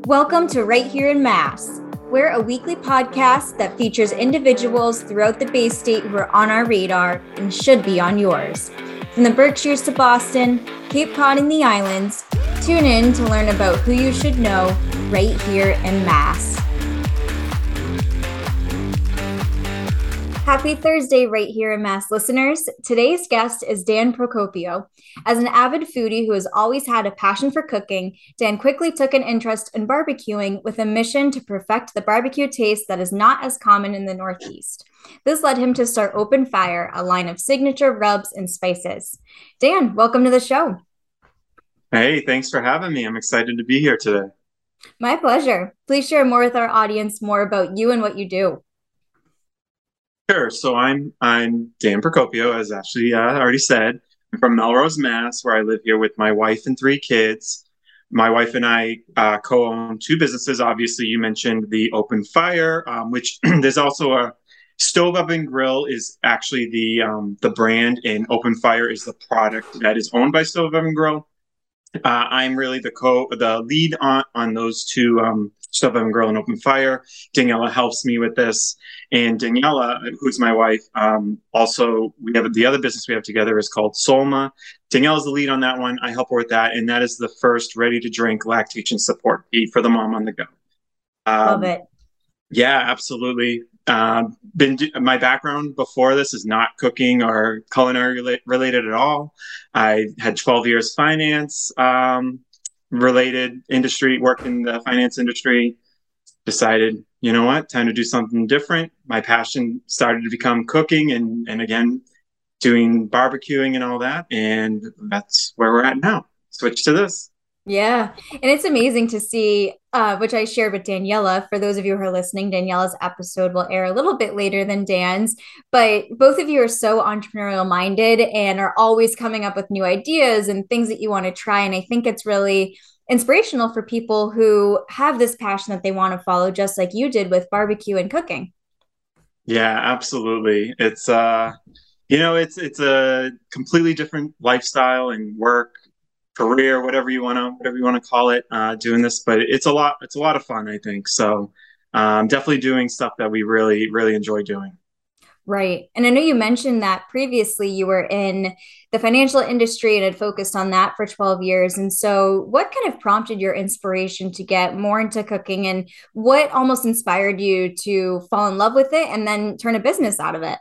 Welcome to Right Here in Mass. We're a weekly podcast that features individuals throughout the Bay State who are on our radar and should be on yours. From the Berkshires to Boston, Cape Cod and the islands, tune in to learn about who you should know right here in Mass. Happy Thursday, Right Here in Mass listeners. Today's guest is Dan Procopio. As an avid foodie who has always had a passion for cooking, Dan quickly took an interest in barbecuing with a mission to perfect the barbecue taste that is not as common in the Northeast. This led him to start Open Fire, a line of signature rubs and spices. Dan, welcome to the show. Hey, thanks for having me. I'm excited to be here today. My pleasure. Please share more with our audience more about you and what you do. Sure. So I'm Dan Procopio, as Ashley already said. I'm from Melrose, Mass, where I live here with my wife and three kids. My wife and I co-own two businesses. Obviously, you mentioned the Open Fire, which there's also a Stove Oven Grill is actually the brand, and Open Fire is the product that is owned by Stove Oven Grill. I'm really the lead on those two, Stove Oven Grill and Open Fire. Daniela helps me with this, and Daniela, who's my wife, also we have the other business we have together is called Solma. Daniela's the lead on that one. I help her with that, and that is the first ready-to-drink lactation support feed for the mom on the go. Love it. Yeah, absolutely. My background before this is not cooking or culinary related at all. I had 12 years finance related industry, worked in the finance industry, decided, you know what, time to do something different. My passion started to become cooking and again, doing barbecuing and all that. And that's where we're at now. Switch to this. Yeah. And it's amazing to see, which I shared with Daniela. For those of you who are listening, Daniela's episode will air a little bit later than Dan's, but both of you are so entrepreneurial minded and are always coming up with new ideas and things that you want to try. And I think it's really inspirational for people who have this passion that they want to follow, just like you did with barbecue and cooking. Yeah, absolutely. It's it's a completely different lifestyle and work career, whatever you want to call it, doing this, but it's a lot of fun, I think. So definitely doing stuff that we really, really enjoy doing. Right. And I know you mentioned that previously you were in the financial industry and had focused on that for 12 years. And so what kind of prompted your inspiration to get more into cooking, and what almost inspired you to fall in love with it and then turn a business out of it?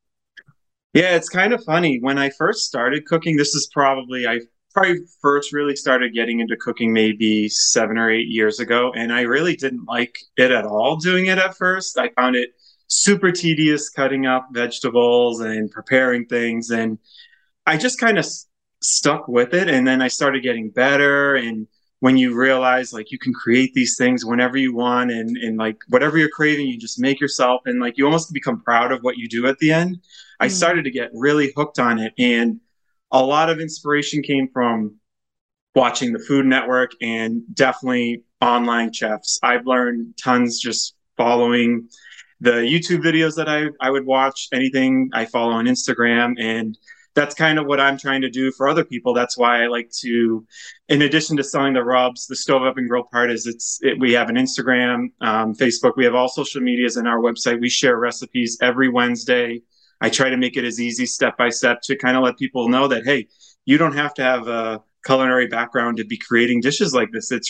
Yeah, it's kind of funny. When I first started cooking, I probably first really started getting into cooking maybe 7 or 8 years ago. And I really didn't like it at all doing it at first. I found it super tedious cutting up vegetables and preparing things. And I just kind of stuck with it. And then I started getting better. And when you realize like you can create these things whenever you want and like whatever you're craving, you just make yourself and like you almost become proud of what you do at the end. I started to get really hooked on it. And a lot of inspiration came from watching the Food Network and definitely online chefs. I've learned tons just following the YouTube videos that I would watch, anything I follow on Instagram. And that's kind of what I'm trying to do for other people. That's why I like to, in addition to selling the rubs, the Stove Oven Grill part is we have an Instagram, Facebook. We have all social medias and our website. We share recipes every Wednesday. I try to make it as easy step by step to kind of let people know that, hey, you don't have to have a culinary background to be creating dishes like this. It's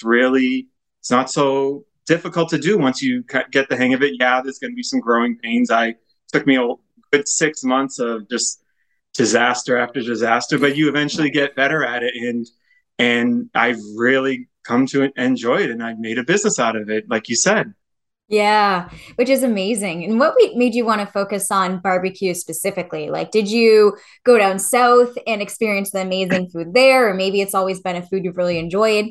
not so difficult to do once you get the hang of it. Yeah, there's going to be some growing pains. Took me a good 6 months of just disaster after disaster, but you eventually get better at it. And I've really come to enjoy it, and I've made a business out of it, like you said. Yeah, which is amazing. And what made you want to focus on barbecue specifically? Like, did you go down south and experience the amazing food there? Or maybe it's always been a food you've really enjoyed?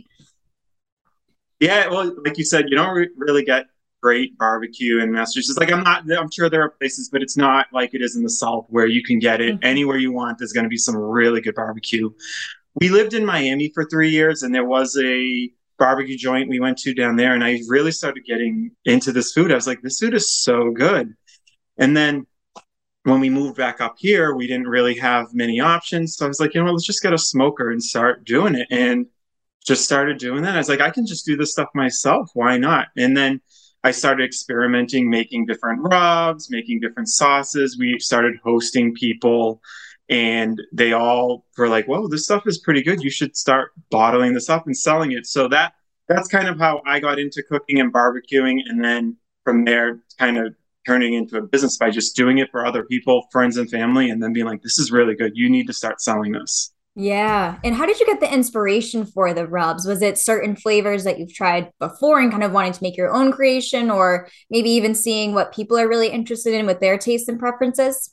Yeah, well, like you said, you don't really get great barbecue in Massachusetts. Like I'm sure there are places, but it's not like it is in the South where you can get it Mhm. anywhere you want. There's going to be some really good barbecue. We lived in Miami for 3 years, and there was a barbecue joint we went to down there, and I really started getting into this food. I was like, this food is so good. And then when we moved back up here, we didn't really have many options. So I was like, let's just get a smoker and start doing it. And just started doing that. I was like, I can just do this stuff myself. Why not? And then I started experimenting, making different rubs, making different sauces. We started hosting people, and they all were like, "Whoa, this stuff is pretty good. You should start bottling this up and selling it." So that's kind of how I got into cooking and barbecuing, and then from there, kind of turning into a business by just doing it for other people, friends and family, and then being like, "This is really good. You need to start selling this." Yeah. And how did you get the inspiration for the rubs? Was it certain flavors that you've tried before and kind of wanting to make your own creation, or maybe even seeing what people are really interested in with their tastes and preferences?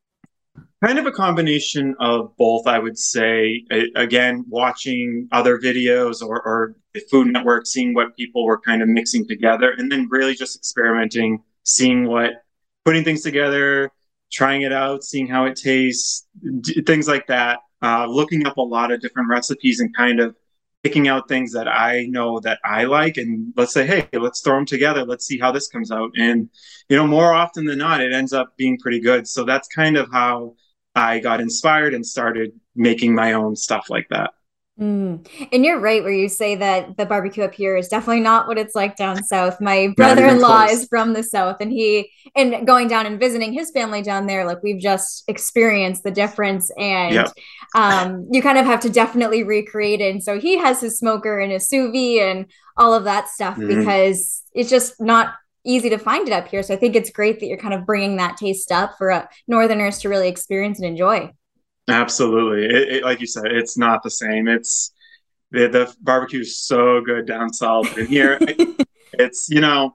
Kind of a combination of both, I would say. Again, watching other videos or the Food Network, seeing what people were kind of mixing together, and then really just experimenting, seeing putting things together, trying it out, seeing how it tastes, things like that. Looking up a lot of different recipes and kind of picking out things that I know that I like, and let's say, hey, let's throw them together. Let's see how this comes out. And more often than not, it ends up being pretty good. So that's kind of how I got inspired and started making my own stuff like that. Mm. And you're right where you say that the barbecue up here is definitely not what it's like down south. My Not even brother-in-law is close. from the south, and going down and visiting his family down there, like we've just experienced the difference. And Yeah. you kind of have to definitely recreate it. And so he has his smoker and his sous vide and all of that stuff Mm-hmm. because it's just not easy to find it up here. So I think it's great that you're kind of bringing that taste up for northerners to really experience and enjoy. Absolutely. Like you said, it's not the same. The barbecue is so good down south, and here it's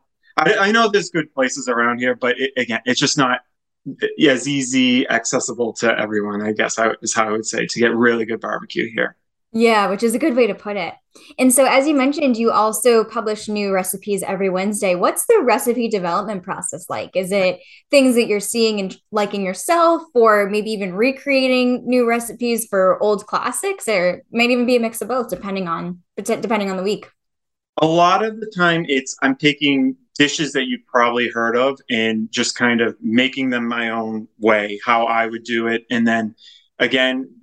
I know there's good places around here, but again, it's just not as easy accessible to everyone. I guess is how I would say to get really good barbecue here. Yeah, which is a good way to put it. And so, as you mentioned, you also publish new recipes every Wednesday. What's the recipe development process like? Is it things that you're seeing and liking yourself, or maybe even recreating new recipes for old classics, or it might even be a mix of both, depending on the week? A lot of the time, I'm taking dishes that you've probably heard of and just kind of making them my own way, how I would do it, and then again,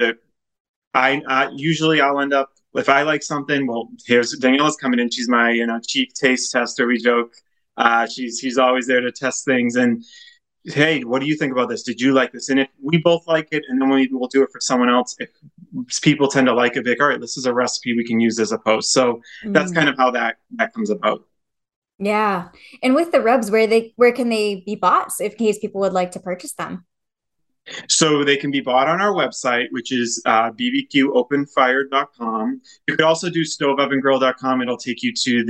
I usually I'll end up if I like something. Well, here's Daniela's coming in. She's my chief taste tester. We joke. She's always there to test things. And hey, what do you think about this? Did you like this? And if we both like it, and then we'll do it for someone else. If people tend to like it, big, all right, this is a recipe we can use as a post. So that's kind Mm, of how that comes about. yeah. And with the rubs, where can they be bought if in case people would like to purchase them? So they can be bought on our website, which is bbqopenfire.com. You could also do stoveovengrill.com. It'll take you to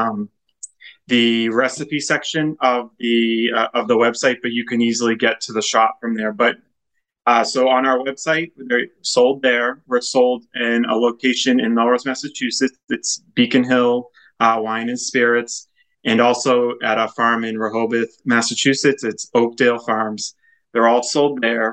the recipe section of the website, but you can easily get to the shop from there. But so on our website, they're sold there. We're sold in a location in Melrose, Massachusetts. It's Beacon Hill Wine and Spirits, and also at a farm in Rehoboth, Massachusetts. It's Oakdale Farms. They're all sold there.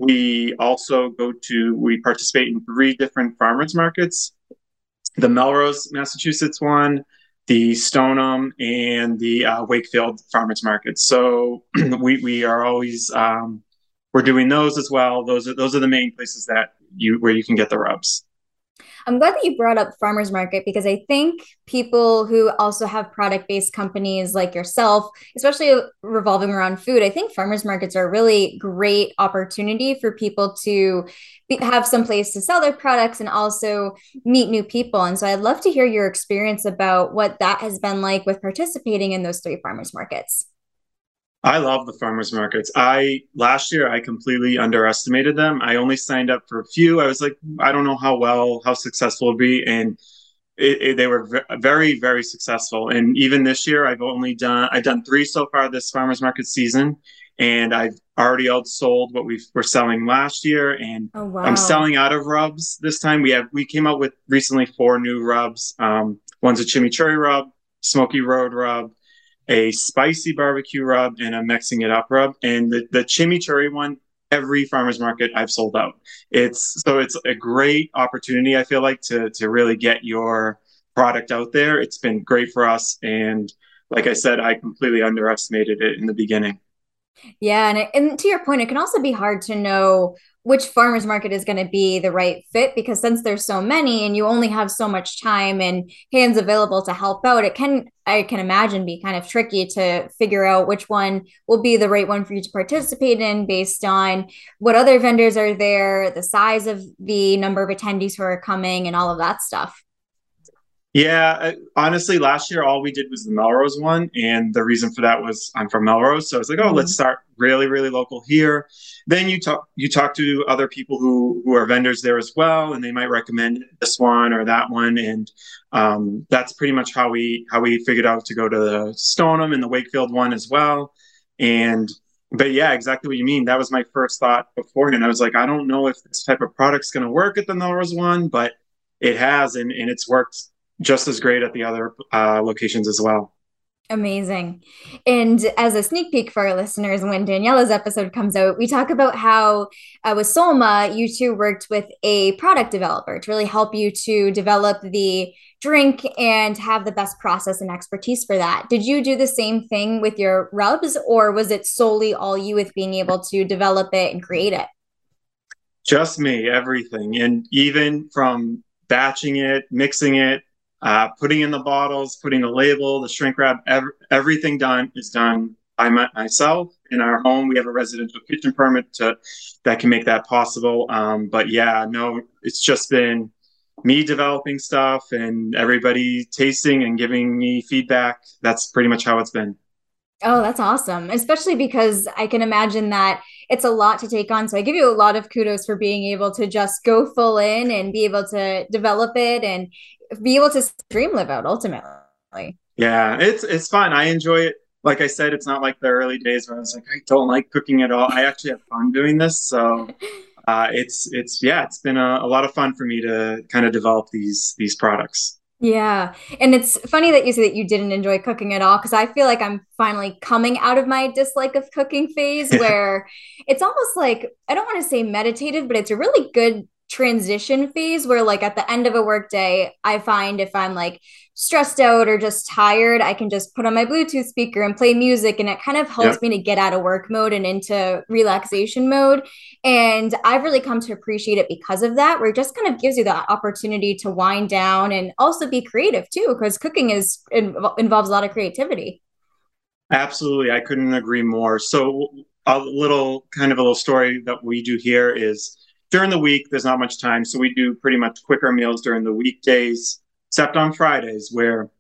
We participate in three different farmers markets: the Melrose, Massachusetts one, the Stoneham, and the Wakefield farmers market. So we are always we're doing those as well. Those are the main places that where you can get the rubs. I'm glad that you brought up farmers market because I think people who also have product based companies like yourself, especially revolving around food, I think farmers markets are a really great opportunity for people to have some place to sell their products and also meet new people. And so I'd love to hear your experience about what that has been like with participating in those three farmers markets. I love the farmers markets. I last year I completely underestimated them. I only signed up for a few. I was like, I don't know how successful it'll be, and they were very very successful. And even this year, I've done three so far this farmers market season, and I've already outsold what we were selling last year. And Oh, I'm wow. selling out of rubs this time. We came out with recently four new rubs. One's a chimichurri rub, smoky road rub, a spicy barbecue rub, and a mixing it up rub. And the chimichurri one, every farmer's market I've sold out. It's a great opportunity, I feel like, to really get your product out there. It's been great for us. And like I said, I completely underestimated it in the beginning. Yeah, and to your point, it can also be hard to know which farmers market is going to be the right fit, because since there's so many and you only have so much time and hands available to help out, I can imagine, be kind of tricky to figure out which one will be the right one for you to participate in based on what other vendors are there, the size of the number of attendees who are coming, and all of that stuff. Yeah, honestly, last year all we did was the Melrose one, and the reason for that was I'm from Melrose, so I was like, oh, let's Mm. start really, really local here. Then you talk to other people who are vendors there as well, and they might recommend this one or that one, and that's pretty much how we figured out to go to the Stoneham and the Wakefield one as well. And but yeah, exactly what you mean. That was my first thought beforehand. I was like, I don't know if this type of product's going to work at the Melrose one, but it has, and it's worked just as great at the other locations as well. Amazing. And as a sneak peek for our listeners, when Daniela's episode comes out, we talk about how with Solma, you two worked with a product developer to really help you to develop the drink and have the best process and expertise for that. Did you do the same thing with your rubs, or was it solely all you with being able to develop it and create it? Just me, everything. And even from batching it, mixing it, putting in the bottles, putting the label, the shrink wrap, everything done is done by myself in our home. We have a residential kitchen permit that can make that possible. But yeah, no, it's just been me developing stuff and everybody tasting and giving me feedback. That's pretty much how it's been. Oh, that's awesome. Especially because I can imagine that it's a lot to take on. So I give you a lot of kudos for being able to just go full in and be able to develop it and be able to dream live out ultimately. Yeah, it's fun. I enjoy it. Like I said, it's not like the early days where I was like, I don't like cooking at all. I actually have fun doing this. So it's yeah, it's been a lot of fun for me to kind of develop these products. Yeah. And it's funny that you say that you didn't enjoy cooking at all, because I feel like I'm finally coming out of my dislike of cooking phase where it's almost like, I don't want to say meditative, but it's a really good transition phase where, like, at the end of a work day, I find if I'm like stressed out or just tired, I can just put on my Bluetooth speaker and play music, and it kind of helps Yep. me to get out of work mode and into relaxation mode. And I've really come to appreciate it because of that, where it just kind of gives you the opportunity to wind down and also be creative too, because cooking involves a lot of creativity. Absolutely. I couldn't agree more. So a little story that we do here is during the week, there's not much time. So we do pretty much quicker meals during the weekdays, except on Fridays where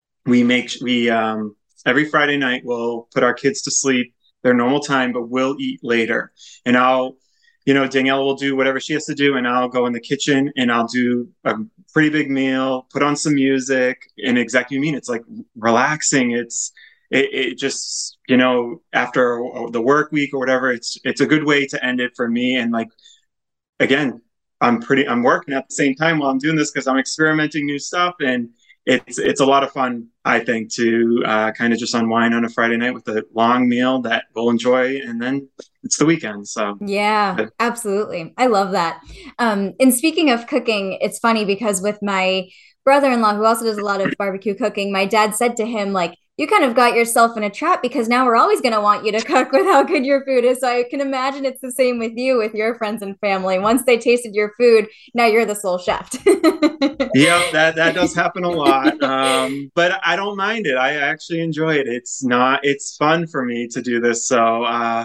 we every Friday night we'll put our kids to sleep their normal time, but we'll eat later. And Danielle will do whatever she has to do, and I'll go in the kitchen and I'll do a pretty big meal, put on some music, and exactly what you mean. It's like relaxing. It just after the work week or whatever, it's a good way to end it for me. And like again, I'm working at the same time while I'm doing this because I'm experimenting new stuff, and it's a lot of fun, I think, to kind of just unwind on a Friday night with a long meal that we'll enjoy, and then it's the weekend. So Yeah, absolutely. I love that. And speaking of cooking, it's funny because with my brother-in-law, who also does a lot of barbecue cooking, my dad said to him, like, you kind of got yourself in a trap because now we're always going to want you to cook with how good your food is. So I can imagine it's the same with you, with your friends and family. Once they tasted your food, now you're the sole chef. yep, that does happen a lot. But I don't mind it. I actually enjoy it. It's fun for me to do this. So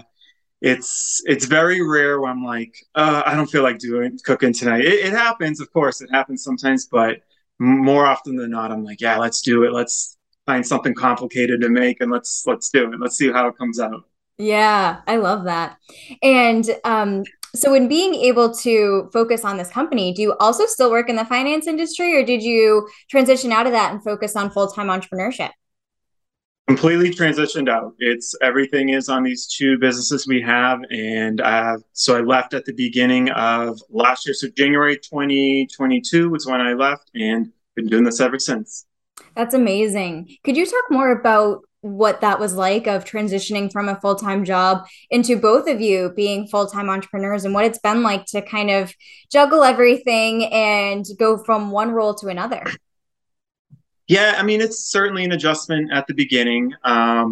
it's very rare when I'm like, I don't feel like doing cooking tonight. It happens, of course, it happens sometimes, but more often than not, I'm like, yeah, let's do it. Let's find something complicated to make, and let's do it. Let's see how it comes out. Yeah, I love that. And so, in being able to focus on this company, do you also still work in the finance industry, or did you transition out of that and focus on full-time entrepreneurship? Completely transitioned out. It's everything is on these two businesses we have, and so I left at the beginning of last year. So January 2022 was when I left, and been doing this ever since. That's amazing. Could you talk more about what that was like of transitioning from a full-time job into both of you being full-time entrepreneurs, and what it's been like to kind of juggle everything and go from one role to another? Yeah, I mean, it's certainly an adjustment at the beginning.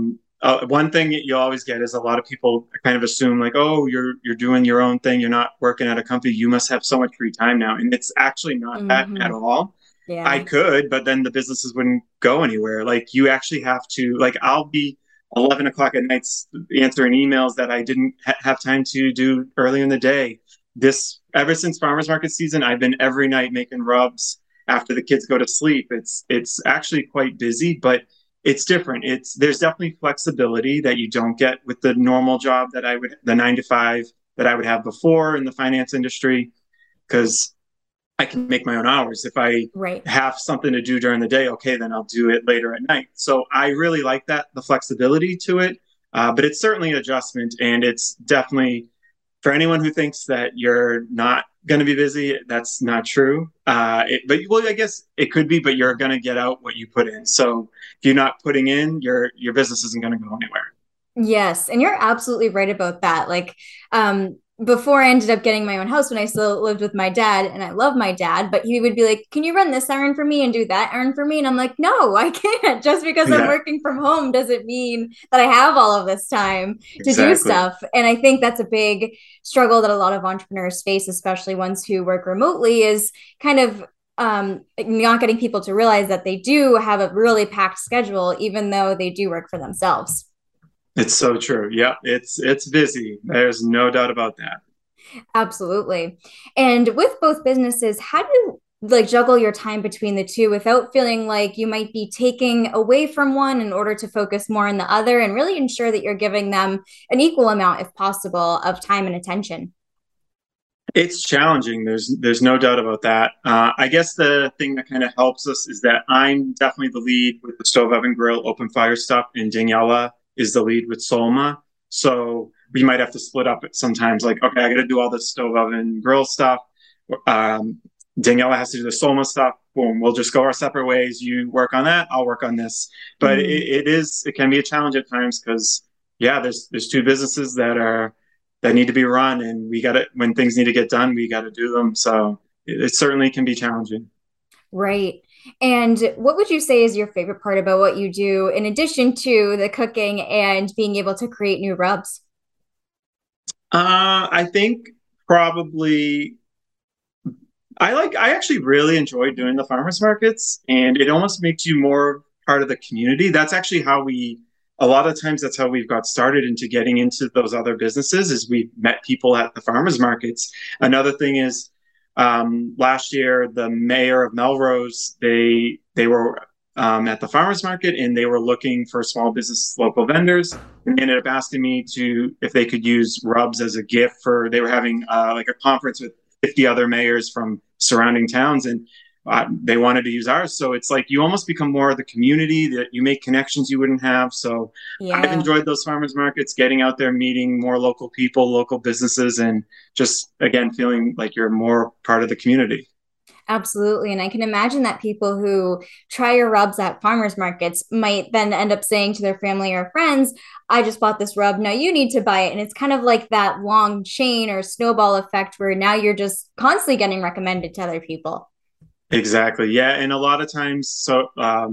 one thing you always get is a lot of people kind of assume like, oh, you're doing your own thing, you're not working at a company, you must have so much free time now, and it's actually not that at Hmm. all. I Yeah. could, but then the businesses wouldn't go anywhere. Like you actually have to, like I'll be 11 o'clock at night answering emails that I didn't have time to do earlier in the day. This ever since farmers market season, I've been every night making rubs after the kids go to sleep. It's actually quite busy, but it's different. It's there's definitely flexibility that you don't get with the normal job that I would the 9 to 5 that I would have before in the finance industry because I can make my own hours. If I Right. have something to do during the day, okay, then I'll do it later at night. So I really like that, the flexibility to it. But it's certainly an adjustment, and it's definitely for anyone who thinks that you're not going to be busy, that's not true. But well, I guess it could be, but you're going to get out what you put in. So if you're not putting in, your business isn't going to go anywhere. Yes, and you're absolutely right about that. Like, before I ended up getting my own house when I still lived with my dad, and I love my dad, but he would be like, "Can you run this errand for me and do that errand for me?" And I'm like, "No, I can't. Just because I'm Yeah, working from home doesn't mean that I have all of this time to do exactly. stuff." And I think that's a big struggle that a lot of entrepreneurs face, especially ones who work remotely, is kind of not getting people to realize that they do have a really packed schedule, even though they do work for themselves. It's so true. Yeah, it's busy. There's no doubt about that. Absolutely. And with both businesses, how do you like juggle your time between the two without feeling like you might be taking away from one in order to focus more on the other and really ensure that you're giving them an equal amount, if possible, of time and attention? It's challenging. There's no doubt about that. I guess the thing that kind of helps us is that I'm definitely the lead with the stove oven grill open fire stuff, and Daniela is the lead with Solma. So we might have to split up at sometimes. Like, okay, I got to do all the stove oven grill stuff. Um, Daniela has to do the Solma stuff. Boom, we'll just go our separate ways. You work on that, I'll work on this. But Mm. it can be a challenge at times because yeah, there's two businesses that need to be run, and we got to when things need to get done, we got to do them. So it certainly can be challenging. Right. And what would you say is your favorite part about what you do, in addition to the cooking and being able to create new rubs? I think probably I actually really enjoy doing the farmers markets, and it almost makes you more part of the community. That's actually how we a lot of times that's how we've got started into getting into those other businesses is we met people at the farmers markets. Another thing is last year the mayor of Melrose they were at the farmers market and they were looking for small business local vendors and they ended up asking me to if they could use rubs as a gift for they were having like a conference with 50 other mayors from surrounding towns and they wanted to use ours. So it's like you almost become more of the community that you make connections you wouldn't have. So I've Yeah. enjoyed those farmers markets, getting out there, meeting more local people, local businesses, and just again feeling like you're more part of the community. Absolutely. And I can imagine that people who try your rubs at farmers markets might then end up saying to their family or friends, I just bought this rub. Now you need to buy it. And it's kind of like that long chain or snowball effect where now you're just constantly getting recommended to other people. Exactly. Yeah. And a lot of times, so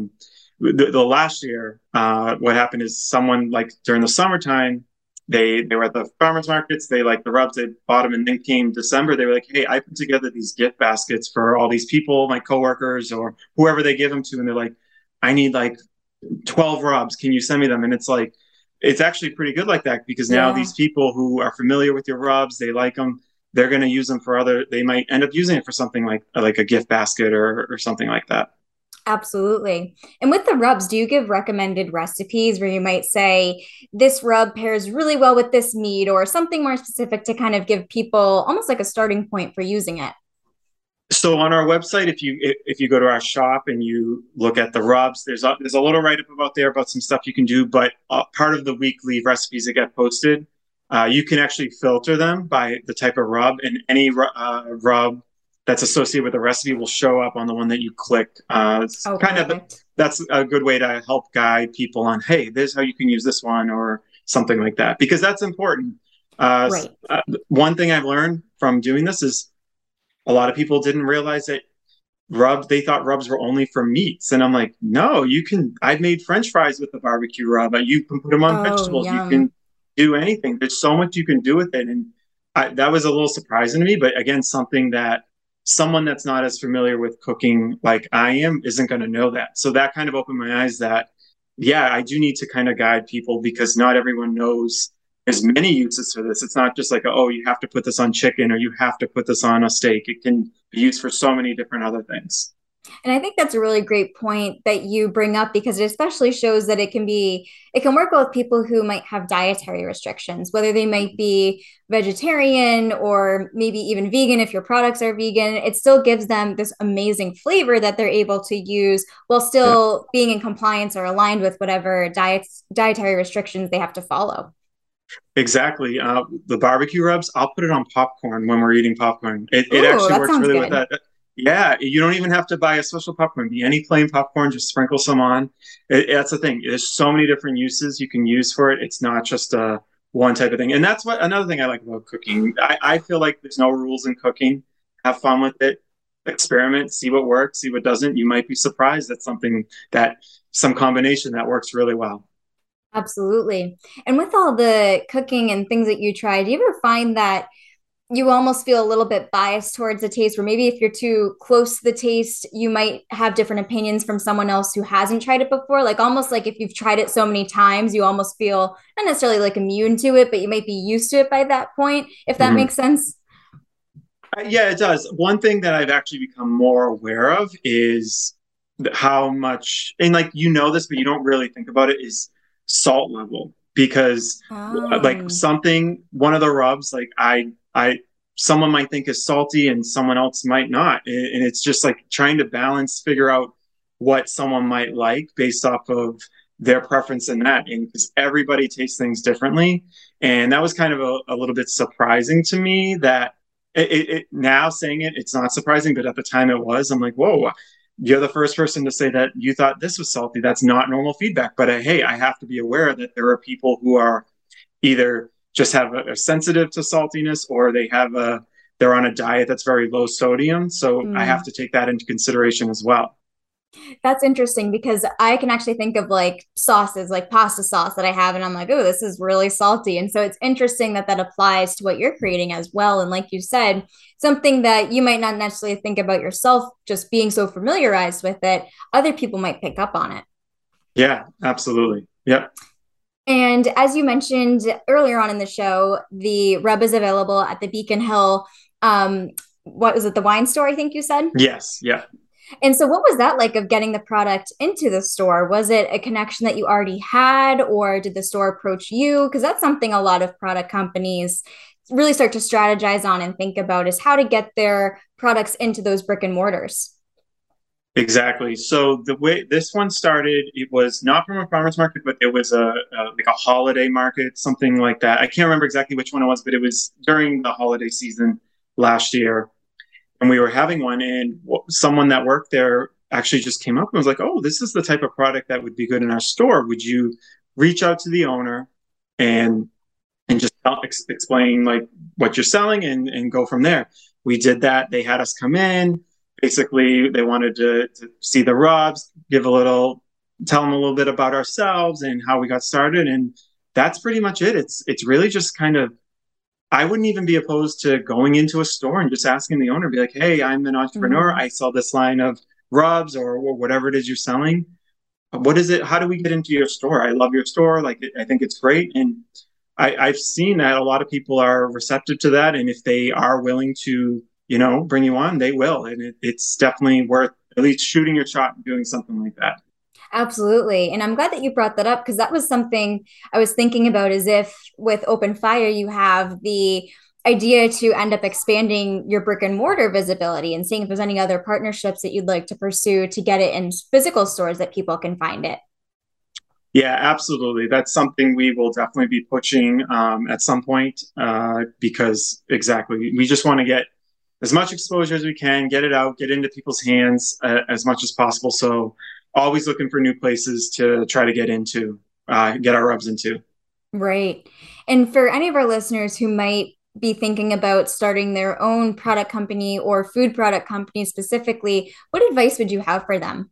the last year, what happened is someone like during the summertime, they were at the farmers markets, they like the rubs, they bought them, and then came December, they were like, hey, I put together these gift baskets for all these people, my coworkers or whoever they give them to, and they're like, I need like 12 rubs. Can you send me them? And it's like, it's actually pretty good like that because now Yeah. these people who are familiar with your rubs, they like them. They're going to use them for other. They might end up using it for something like a gift basket or something like that. Absolutely. And with the rubs, do you give recommended recipes where you might say this rub pairs really well with this meat or something more specific to kind of give people almost like a starting point for using it? So on our website, if you go to our shop and you look at the rubs, there's a little write up about there about some stuff you can do. But part of the weekly recipes that get posted, you can actually filter them by the type of rub, and any rub that's associated with the recipe will show up on the one that you click. It's Oh, kind of perfect. that's a good way to help guide people on, hey, this is how you can use this one or something like that because that's important. Uh, Right. one thing I've learned from doing this is a lot of people didn't realize that rubs, they thought rubs were only for meats. And I'm like, no, you can, I've made French fries with the barbecue rub. You can put them on Oh, vegetables. You yum. can do anything. There's so much you can do with it. And that was a little surprising to me, but again, something that someone that's not as familiar with cooking like I am isn't going to know that. So that kind of opened my eyes that, yeah, I do need to kind of guide people because not everyone knows there's many uses for this. It's not just like, oh, you have to put this on chicken or you have to put this on a steak. It can be used for so many different other things. And I think that's a really great point that you bring up because it especially shows that it can work well with people who might have dietary restrictions, whether they might be vegetarian or maybe even vegan if your products are vegan. It still gives them this amazing flavor that they're able to use while Yeah, still being in compliance or aligned with whatever dietary restrictions they have to follow. exactly. The barbecue rubs, I'll put it on popcorn when we're eating popcorn. It Ooh, actually that works sounds really with good. that. Yeah, you don't even have to buy a special popcorn. Be any plain popcorn, just sprinkle some on. That's the thing. There's so many different uses you can use for it. It's not just one type of thing. And that's what another thing I like about cooking. I feel like there's no rules in cooking. Have fun with it. Experiment, see what works, see what doesn't. You might be surprised at something that some combination that works really well. Absolutely. And with all the cooking and things that you try, do you ever find that you almost feel a little bit biased towards the taste, where maybe if you're too close to the taste, you might have different opinions from someone else who hasn't tried it before? Like almost like if you've tried it so many times, you almost feel not necessarily like immune to it, but you might be used to it by that point, if that Mhm. makes sense. Yeah, it does. One thing that I've actually become more aware of is how much, and like you know this, but you don't really think about it, is salt level. Because like Um, something, one of the rubs, like someone might think is salty and someone else might not. And it's just like trying to balance, figure out what someone might like based off of their preference in that. And because everybody tastes things differently. And that was kind of a little bit surprising to me that now saying it, it's not surprising, but at the time it was. I'm like, whoa, you're the first person to say that you thought this was salty. That's not normal feedback. But hey, I have to be aware that there are people who are either just have a sensitive to saltiness or they're on a diet that's very low sodium. So I have mm. to take that into consideration as well. That's interesting because I can actually think of like sauces, like pasta sauce that I have, and I'm like, oh, this is really salty. And so it's interesting that that applies to what you're creating as well. And like you said, something that you might not necessarily think about yourself, just being so familiarized with it, other people might pick up on it. Yeah, absolutely. Yep. And as you mentioned earlier on in the show, the rub is available at the Beacon Hill. What was it, the wine store? I think you said. Yes. Yeah. And so, what was that like of getting the product into the store? Was it a connection that you already had, or did the store approach you? Because that's something a lot of product companies really start to strategize on and think about is how to get their products into those brick and mortars. Exactly. So the way this one started, it was not from a farmer's market, but it was a like a holiday market, something like that. I can't remember exactly which one it was, but it was during the holiday season last year, and we were having one, and someone that worked there actually just came up and was like, "Oh, this is the type of product that would be good in our store. Would you reach out to the owner and just explain like what you're selling and go from there?" We did that. They had us come in. Basically, they wanted to see the rubs, give a little, tell them a little bit about ourselves and how we got started, and that's pretty much it. It's really just kind of, I wouldn't even be opposed to going into a store and just asking the owner, be like, "Hey, I'm an entrepreneur. Mm. I sell this line of rubs or whatever it is you're selling. What is it? How do we get into your store? I love your store. Like, I think it's great." And I've seen that a lot of people are receptive to that. And if they are willing to, bring you on, they will. And it's definitely worth at least shooting your shot and doing something like that. Absolutely. And I'm glad that you brought that up because that was something I was thinking about as if with Open Fire, you have the idea to end up expanding your brick and mortar visibility and seeing if there's any other partnerships that you'd like to pursue to get it in physical stores that people can find it. Yeah, absolutely. That's something we will definitely be pushing at some point because exactly, we just want to get as much exposure as we can, get it out, get into people's hands as much as possible. So always looking for new places to try to get into, get our rubs into. Right. And for any of our listeners who might be thinking about starting their own product company or food product company specifically, what advice would you have for them?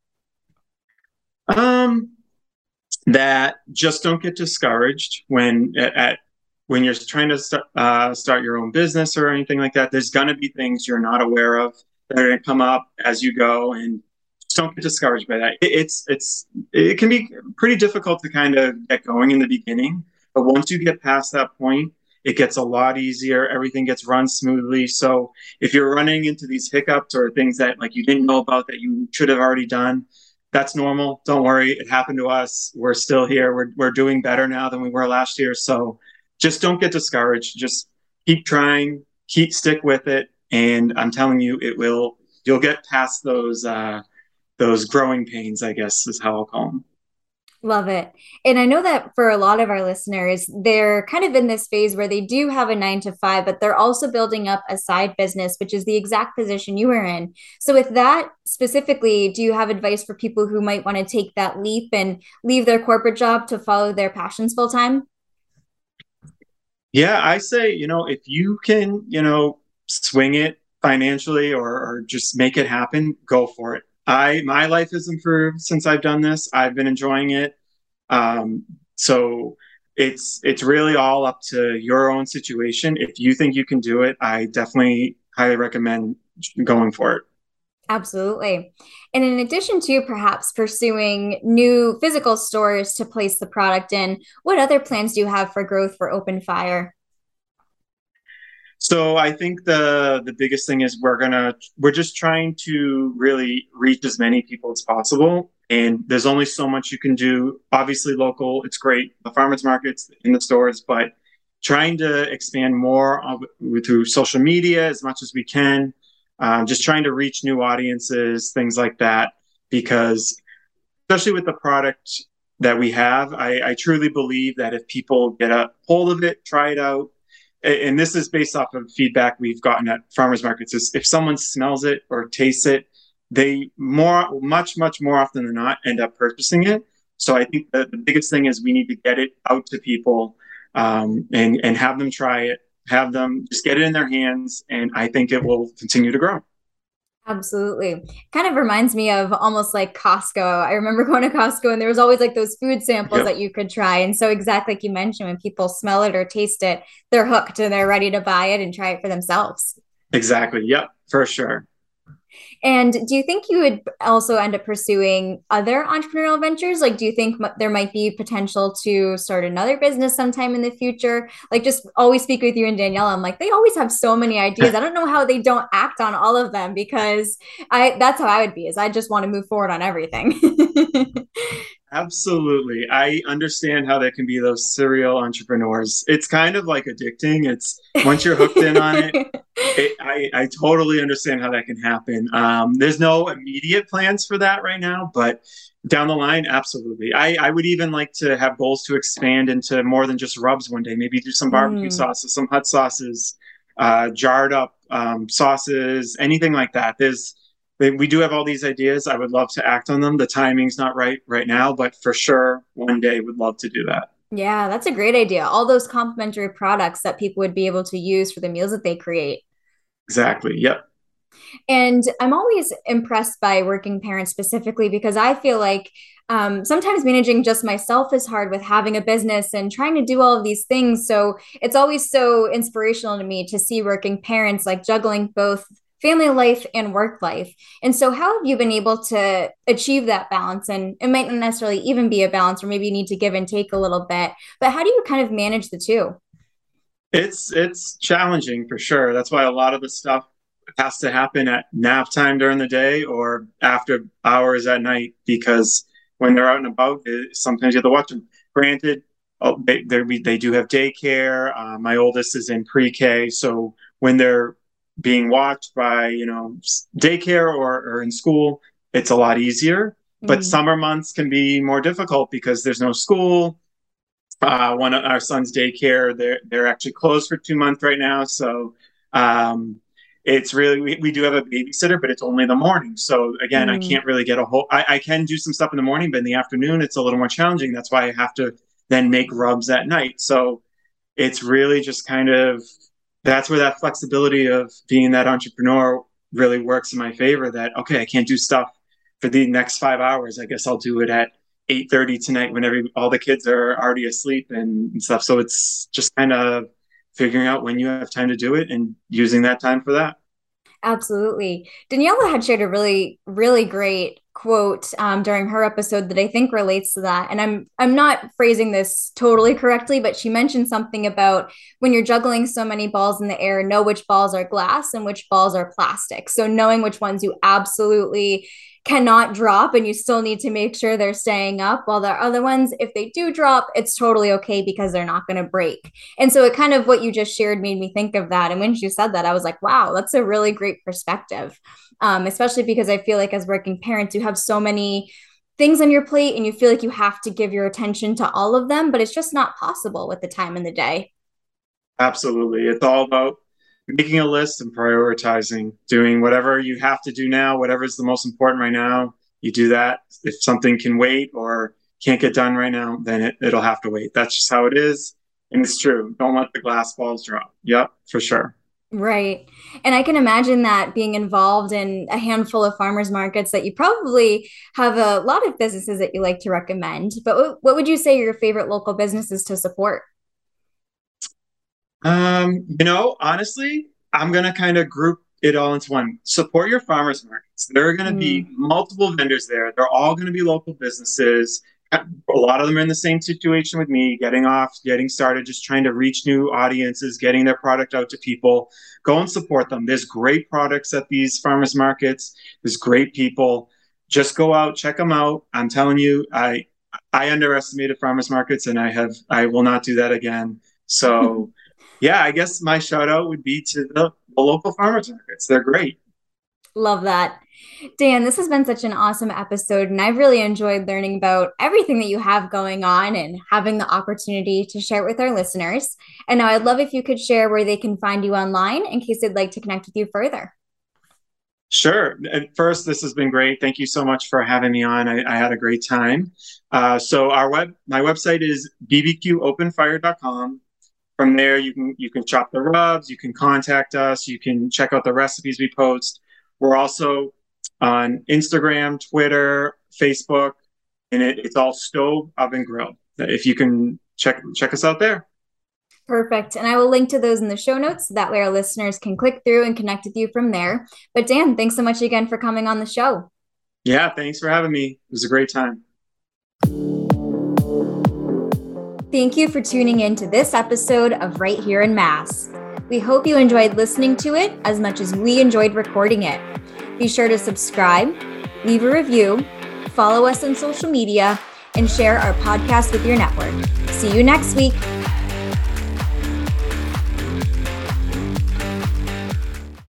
Um, that just don't get discouraged when you're trying to start your own business or anything like that. There's going to be things you're not aware of that are going to come up as you go, and just don't get discouraged by that. It can be pretty difficult to kind of get going in the beginning, but once you get past that point, it gets a lot easier. Everything gets run smoothly. So if you're running into these hiccups or things that like you didn't know about that you should have already done, that's normal. Don't worry. It happened to us. We're still here. We're doing better now than we were last year. So just don't get discouraged. Just keep trying, stick with it. And I'm telling you, you'll get past those growing pains, I guess is how I'll call them. Love it. And I know that for a lot of our listeners, they're kind of in this phase where they do have a 9 to 5, but they're also building up a side business, which is the exact position you were in. So, with that specifically, do you have advice for people who might want to take that leap and leave their corporate job to follow their passions full time? Yeah, I say, if you can, swing it financially or just make it happen, go for it. My life has improved since I've done this. I've been enjoying it. Um, so it's really all up to your own situation. If you think you can do it, I definitely highly recommend going for it. Absolutely. And in addition to perhaps pursuing new physical stores to place the product in, what other plans do you have for growth for Open Fire? So I think the biggest thing is we're just trying to really reach as many people as possible. And there's only so much you can do. Obviously, local, it's great, the farmers markets in the stores, but trying to expand more through social media as much as we can. Just trying to reach new audiences, things like that, because especially with the product that we have, I truly believe that if people get a hold of it, try it out, and this is based off of feedback we've gotten at farmers markets, is if someone smells it or tastes it, they much more often than not end up purchasing it. So I think that the biggest thing is we need to get it out to people, and have them try it, have them just get it in their hands, and I think it will continue to grow. Absolutely. Kind of reminds me of almost like Costco. I remember going to Costco and there was always like those food samples Yep, that you could try. And so exactly like you mentioned, when people smell it or taste it, they're hooked and they're ready to buy it and try it for themselves. exactly. Yep, for sure. And do you think you would also end up pursuing other entrepreneurial ventures? Like, do you think there might be potential to start another business sometime in the future? Like, just always speak with you and Danielle. I'm like, they always have so many ideas. I don't know how they don't act on all of them because that's how I would be, is I just want to move forward on everything. Absolutely. I understand how there can be those serial entrepreneurs. It's kind of like addicting. It's once you're hooked in on it, I totally understand how that can happen. There's no immediate plans for that right now, but down the line, absolutely. I would even like to have goals to expand into more than just rubs one day, maybe do some barbecue Mm. sauces, some hot sauces, jarred up sauces, anything like that. We do have all these ideas. I would love to act on them. The timing's not right now, but for sure, one day would love to do that. Yeah, that's a great idea. All those complementary products that people would be able to use for the meals that they create. Exactly. Yep. And I'm always impressed by working parents specifically because I feel like sometimes managing just myself is hard with having a business and trying to do all of these things. So it's always so inspirational to me to see working parents like juggling both family life and work life. And so, how have you been able to achieve that balance? And it might not necessarily even be a balance, or maybe you need to give and take a little bit, but how do you kind of manage the two? It's challenging for sure. That's why a lot of the stuff has to happen at nap time during the day or after hours at night because when they're out and about, sometimes you have to watch them. Granted, they do have daycare. My oldest is in pre-K, so when they're being watched by daycare or in school, it's a lot easier. But Mm. summer months can be more difficult because there's no school. One of our son's daycare, they're actually closed for 2 months right now. So it's really we do have a babysitter, but it's only the morning. So again, I Mm. can't really get a whole. I can do some stuff in the morning, but in the afternoon, it's a little more challenging. That's why I have to then make rubs at night. So it's really just kind of that's where that flexibility of being that entrepreneur really works in my favor. That, okay, I can't do stuff for the next 5 hours. I guess I'll do it at 8:30 tonight when all the kids are already asleep and stuff. So it's just kind of figuring out when you have time to do it and using that time for that. Absolutely. Daniela had shared a really, really great quote during her episode that I think relates to that. And I'm not phrasing this totally correctly, but she mentioned something about when you're juggling so many balls in the air, know which balls are glass and which balls are plastic. So knowing which ones you absolutely cannot drop and you still need to make sure they're staying up, while the other ones, if they do drop, it's totally okay because they're not going to break. And so it kind of, what you just shared made me think of that. And when you said that, I was like, wow, that's a really great perspective. Especially because I feel like as working parents, you have so many things on your plate and you feel like you have to give your attention to all of them, but it's just not possible with the time in the day. Absolutely. It's all about making a list and prioritizing, doing whatever you have to do now, whatever is the most important right now. You do that. If something can wait or can't get done right now, then it'll have to wait. That's just how it is. And it's true. Don't let the glass balls drop. Yep, for sure. Right. And I can imagine that being involved in a handful of farmers markets, that you probably have a lot of businesses that you like to recommend. But what would you say are your favorite local businesses to support? Honestly, I'm gonna kind of group it all into one. Support your farmers markets. There are going to be multiple vendors there. They're all going to be local businesses. A lot of them are in the same situation with me, getting started, just trying to reach new audiences, getting their product out to people. Go and support them. There's great products at these farmers markets. There's great people. Just go out, check them out. I'm telling you, I underestimated farmers markets, and I will not do that again. So yeah, I guess my shout out would be to the local farmers markets. They're great. Love that. Dan, this has been such an awesome episode, and I've really enjoyed learning about everything that you have going on and having the opportunity to share it with our listeners. And now I'd love if you could share where they can find you online in case they'd like to connect with you further. Sure. At first, this has been great. Thank you so much for having me on. I had a great time. So my website is bbqopenfire.com. From there, you can shop the rubs, you can contact us, you can check out the recipes we post. We're also on Instagram, Twitter, Facebook, and it's all Stove Oven Grill. If you can check us out there. Perfect. And I will link to those in the show notes. So that way our listeners can click through and connect with you from there. But Dan, thanks so much again for coming on the show. Yeah, thanks for having me. It was a great time. Thank you for tuning in to this episode of Right Here in Mass. We hope you enjoyed listening to it as much as we enjoyed recording it. Be sure to subscribe, leave a review, follow us on social media, and share our podcast with your network. See you next week.